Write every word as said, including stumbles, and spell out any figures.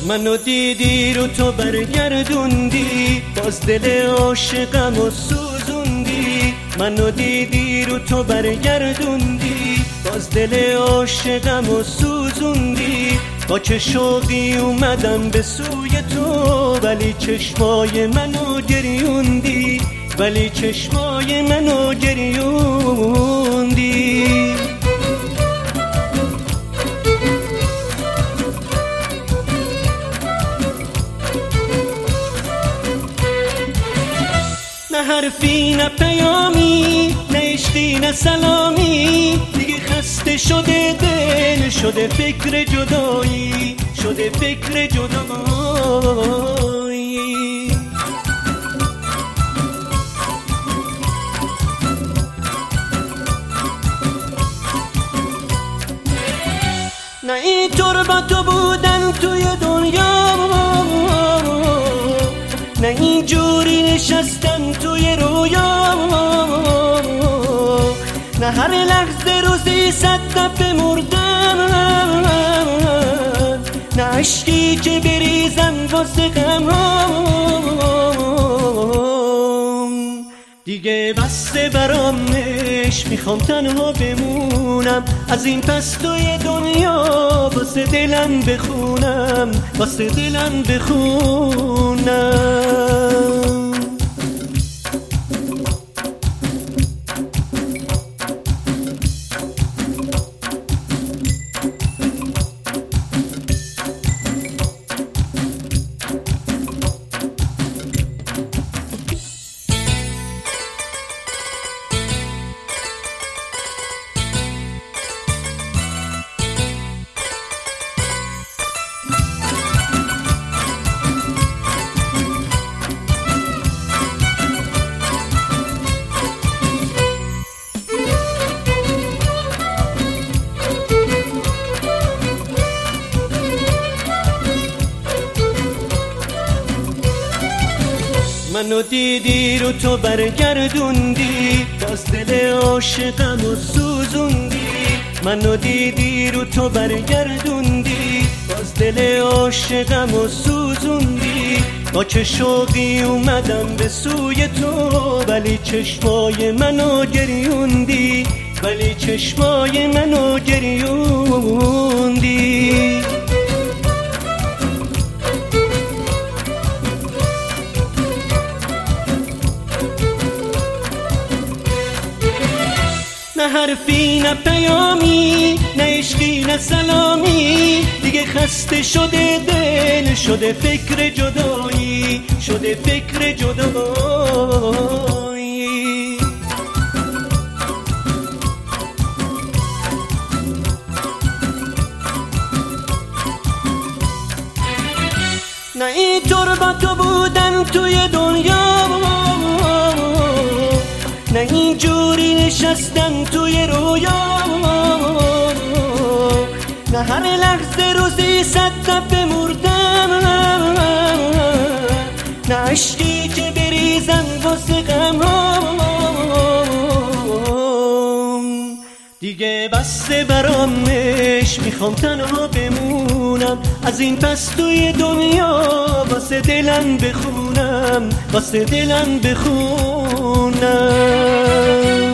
منو دیدی رو تو برگردوندی، باز دل عاشقم و سوزوندی. منو دیدی رو تو برگردوندی، باز دل عاشقم و سوزوندی. با چه شوقی اومدم به سوی تو، ولی چشمای منو گریوندی، ولی چشمای منو گریوندی. نه حرفی نه پیامی، نه عشقی نه سلامی. دیگه خسته شده دل، شده فکر جدایی، شده فکر جدایی. نه اینطور با تو بودن توی دنیا، نه اینجوری نشستن توی رویا. نه هر لحظه روزی صد دفعه مردم، نه عشقی که بریزم واسه غمام. دیگه بسته برامش، میخوام تنها بمونم. از این پس توی دنیا واسه دلم بخونم، واسه دلم بخونم. منو دیدی رو تو برگردوندی، باز دل عاشقم و سوزوندی. منو دیدی رو تو برگردوندی، باز دل عاشقم و سوزوندی. با چه شوقی اومدم به سوی تو، ولی چشمای منو گریوندی، ولی چشمای منو گریوندی. نه حرفی نه پیامی، نه عشقی نه سلامی. دیگه خسته شده دل، شده فکر جدایی، شده فکر جدایی. نه اینطور با تو بودن توی دنیا، نه اینجوری نشستن توی رویا. نه هر لحظه روزی صد دفعه مردم، نه عشقی که بریزم واسه غمام. دیگه بسته برامش، میخوام تنها بمونم. از این پس توی دنیا واسه دلم بخونم، واسه دلم بخونم.